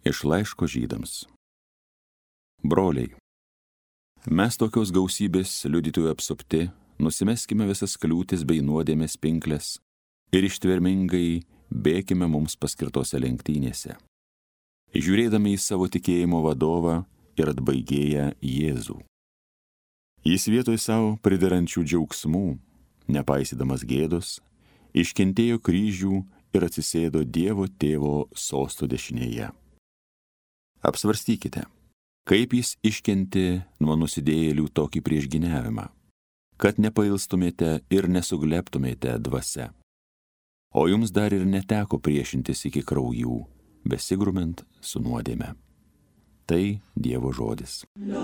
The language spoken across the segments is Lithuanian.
Iš laiško Žydams. Broliai, mes tokios gausybės liudytojų apsupti, nusimeskime visas kliūtis bei nuodėmės pinkles ir ištvermingai bėkime mums paskirtose lenktynėse, žiūrėdami į savo tikėjimo vadovą ir atbaigėją Jėzų. Jis vietoj savo priderančių džiaugsmų, nepaisydamas gėdos, iškentėjo kryžių ir atsisėdo Dievo Tėvo sosto dešinėje. Apsvarstykite, kaip jis iškentė nuo nusidėjėlių tokį priešgyniavimą, kad nepailstumėte ir nesugleptumėte dvasia. O jums dar ir neteko priešintis iki kraujų, besigrumint su nuodėme. Tai Dievo žodis.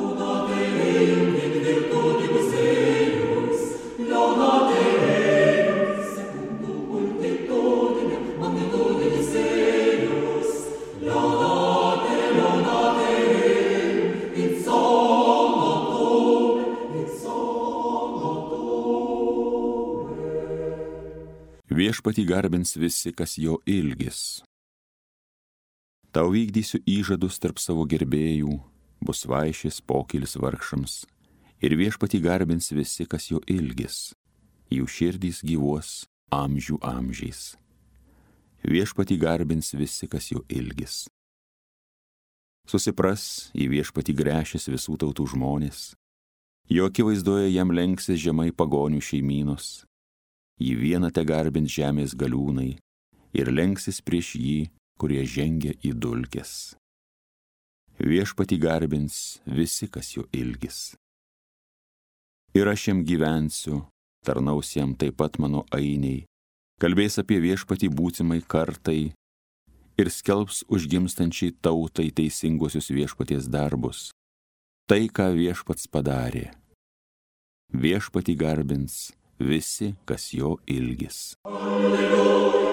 Viešpatį garbins visi, kas jo ilgis. Tau vykdysiu įžadus tarp savo gerbėjų, bus vaišės pokylis vargšams, ir viešpatį garbins visi, kas jo ilgis. Jų širdys gyvuos amžių amžiais. Viešpatį garbins visi, kas jo ilgis. Susipras į viešpatį gręšis visų tautų žmonės, jo akivaizdoje jam lenksis žemai pagonių šeimynos. Jį vieną te garbins žemės galiūnai ir lenksis prieš jį, kurie žengia į dulkes. Viešpatį garbins visi, kas jo ilgis. Ir aš jam gyvensiu, tarnaus jam taip pat mano ainiai, kalbės apie viešpatį būsimai kartai ir skelbs užgimstančiai tautai teisingosius viešpaties darbus. Tai, ką viešpats padarė. Viešpatį garbins visi, kas jo ilgis. Alleluja,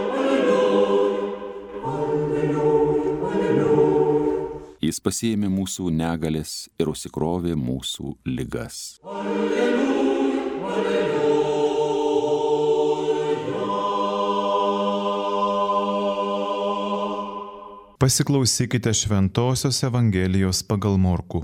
alleluja, alleluja. Jis pasiėmė mūsų negalės ir užsikrovė mūsų ligas. Alleluja, alleluja. Pasiklausykite Šventosios Evangelijos pagal Morkų.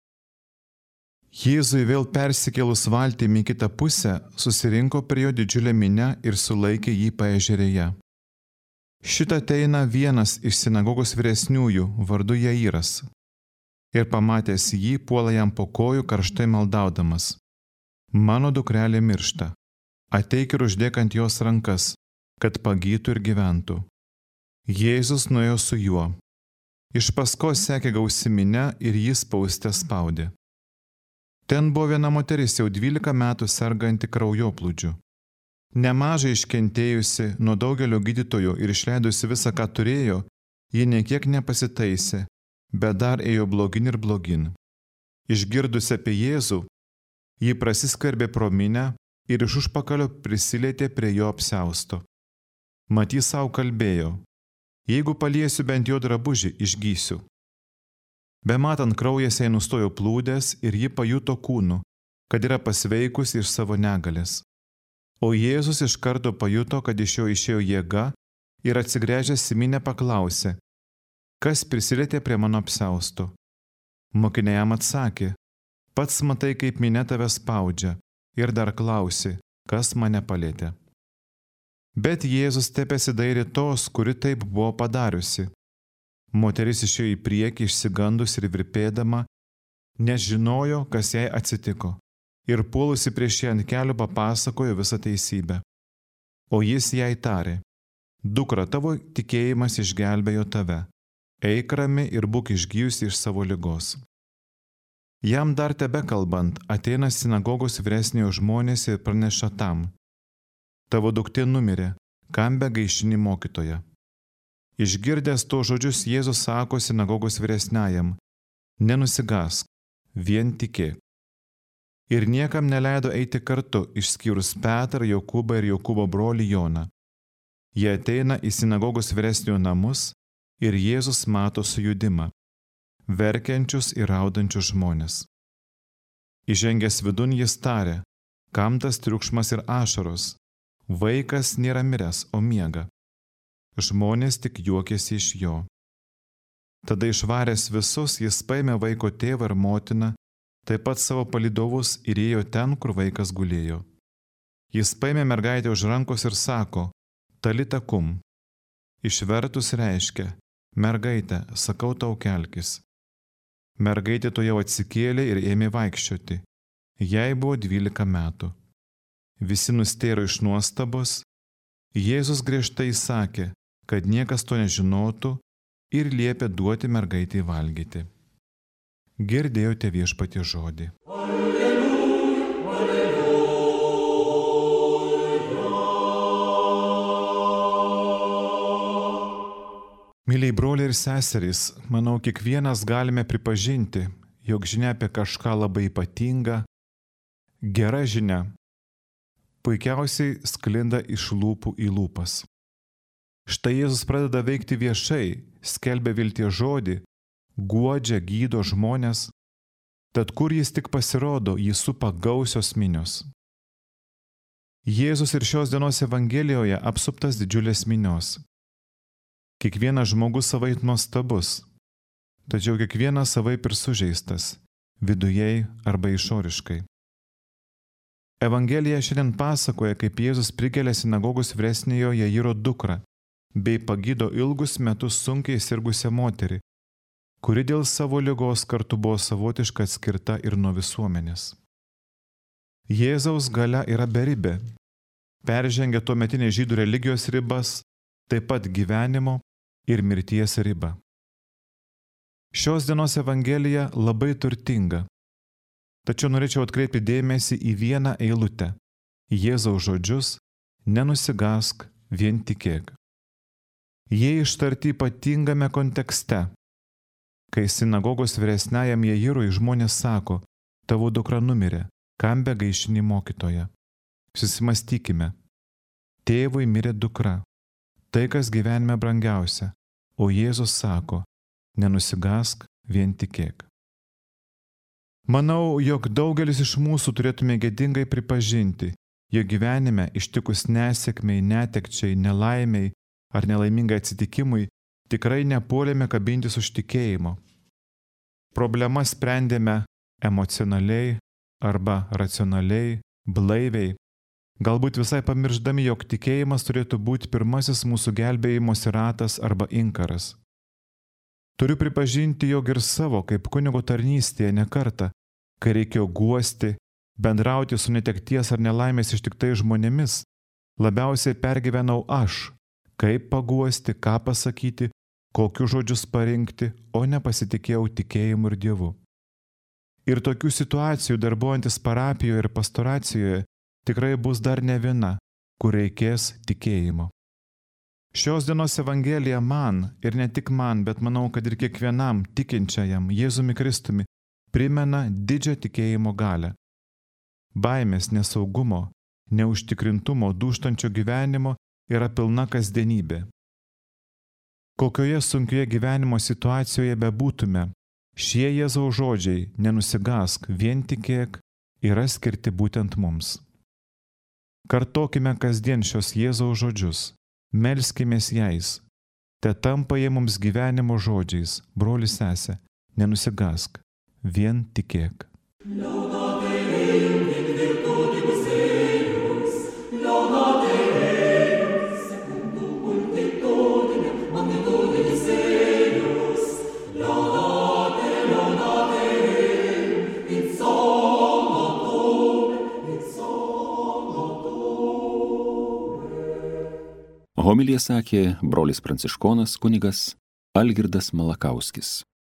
Jėzui vėl persikėlus valtimi į kitą pusę, susirinko prie jo didžiulė minia ir sulaikė jį paežerėje. Šitą ateina vienas iš sinagogos vyresniųjų, vardu Jairas. Ir pamatęs jį, puola jam po kojų karštai maldaudamas. Mano dukrelė miršta. Ateik ir uždėk ant jos rankas, kad pagytų ir gyventų. Jėzus nuėjo su juo. Iš paskos sekė gausi minia ir jis spauste spaudė. Ten buvo viena moteris jau 12 metų serganti kraujoplūdžiu. Nemažai iškentėjusi nuo daugelio gydytojų ir išleidusi visą, ką turėjo, ji niekiek nepasitaisė, bet dar ėjo blogin ir blogin. Išgirdusi apie Jėzų, ji prasiskverbė pro minią ir iš užpakalio prisilietė prie jo apsiausto. Mat ji sau kalbėjo, jeigu paliesiu bent jo drabužį, išgysiu. Bematant kraujas jai nustojo plūdęs ir ji pajuto kūnu, kad yra pasveikusi iš savo negalės. O Jėzus iš karto pajuto, kad iš jo išėjo jėga ir atsigręžęs į minią paklausė, kas prisilietė prie mano apsiausto. Mokiniai jam atsakė, pats matai, kaip minia tave spaudžia, ir dar klausi, kas mane palietė. Bet Jėzus tepesidairė tos, kuri taip buvo padariusi. Moteris išėjo į priekį išsigandus ir virpėdama, nes žinojo, kas jai atsitiko, ir puolusi prieš ją ant kelių papasakojo visą teisybę. O jis jai tarė, dukra, tavo tikėjimas išgelbėjo tave, eik rami ir būk išgijusi iš savo ligos. Jam dar tebekalbant, ateina sinagogos vyresniojo žmonės ir praneša tam, tavo duktė numirė, kam begaišini mokytoją. Išgirdęs to žodžius, Jėzus sako sinagogos vyresniajam, nenusigask, vien tikėk. Ir niekam neleido eiti kartu, išskyrus Petrą, Jokūbą ir Jokūbo brolį Joną. Jie ateina į sinagogos vyresniojo namus ir Jėzus mato sujudimą, verkiančius ir raudančius žmones. Įžengęs vidun jis tarė, kam tas triukšmas ir ašaros, vaikas nėra miręs, o miega. Žmonės tik juokėsi iš jo. Tada išvaręs visus, jis paėmė vaiko tėvą ir motiną, taip pat savo palydovus ir ėjo ten, kur vaikas gulėjo. Jis paėmė mergaitę už rankos ir sako, talita kum. Išvertus reiškia, mergaitė, sakau tau kelkis. Mergaitė to jau atsikėlė ir ėmė vaikščioti. Jai buvo 12 metų. Visi nustėro iš nuostabos. Jėzus griežtai sakė, kad niekas to nežinotų ir liepė duoti mergaitei valgyti. Girdėjote Viešpaties žodį. Myliai broliai ir seserys, manau, kiekvienas galime pripažinti, jog žinia apie kažką labai ypatingą, gera žinia, puikiausiai sklinda iš lūpų į lūpas. Štai Jėzus pradeda veikti viešai, skelbia vilties žodį, guodžia, gydo žmones, tad kur jis tik pasirodo, jį supa gausios minios. Jėzus ir šios dienos Evangelijoje apsuptas didžiulės minios. Kiekvienas žmogus savaip nuostabus, tačiau kiekvienas savaip ir sužeistas, vidujei arba išoriškai. Evangelija šiandien pasakoja, kaip Jėzus prikelia sinagogos vyresniojo Jairo dukrą, bei pagydo ilgus metus sunkiai sirgusią moterį, kuri dėl savo ligos kartu buvo savotiškai atskirta ir nuo visuomenės. Jėzaus galia yra beribė, peržengia tuometinės žydų religijos ribas, taip pat gyvenimo ir mirties ribą. Šios dienos Evangelija labai turtinga, tačiau norėčiau atkreipti dėmesį į vieną eilutę. Jėzaus žodžius nenusigąsk, vien tikėk. Jie ištarti ypatingame kontekste, kai sinagogos vyresniajam Jairui žmonės sako, tavo dukra numirė, kam begaišini mokytoją. Susimastykime, tėvui mirė dukra, tai kas gyvenime brangiausia, o Jėzus sako, nenusigąsk, vien tikėk. Manau, jog daugelis iš mūsų turėtume gėdingai pripažinti, jog gyvenime ištikus nesėkmei, netekčiai, nelaimiai ar nelaimingai atsitikimui tikrai nepuolėme kabintis už tikėjimo. Problemas sprendėme emocionaliai arba racionaliai, blaiviai, galbūt visai pamiršdami, jog tikėjimas turėtų būti pirmasis mūsų gelbėjimosi ratas arba inkaras. Turiu pripažinti, jog ir savo kaip kunigo tarnystėje ne kartą, kai reikėjo guosti, bendrauti su netekties ar nelaimės ištiktais žmonėmis, labiausiai pergyvenau aš, kaip paguosti, ką pasakyti, kokius žodžius parinkti, o nepasitikėjau tikėjimu ir Dievu. Ir tokių situacijų darbuojantis parapijoje ir pastoracijoje tikrai bus dar ne viena, kur reikės tikėjimo. Šios dienos Evangelija man, ir ne tik man, bet manau, kad ir kiekvienam tikinčiajam Jėzumi Kristumi, primena didžią tikėjimo galią. Baimės, nesaugumo, neužtikrintumo, dūžtančio gyvenimo yra pilna kasdienybė. Kokioje sunkioje gyvenimo situacijoje bebūtume, šie Jėzaus žodžiai nenusigąsk, vien tikėk yra skirti būtent mums. Kartokime kasdien šios Jėzaus žodžius, melskimės jais, te tampa jie mums gyvenimo žodžiais, broli sesė, nenusigąsk, vien tikėk. Homiliją sakė brolis pranciškonas kunigas Algirdas Malakauskis.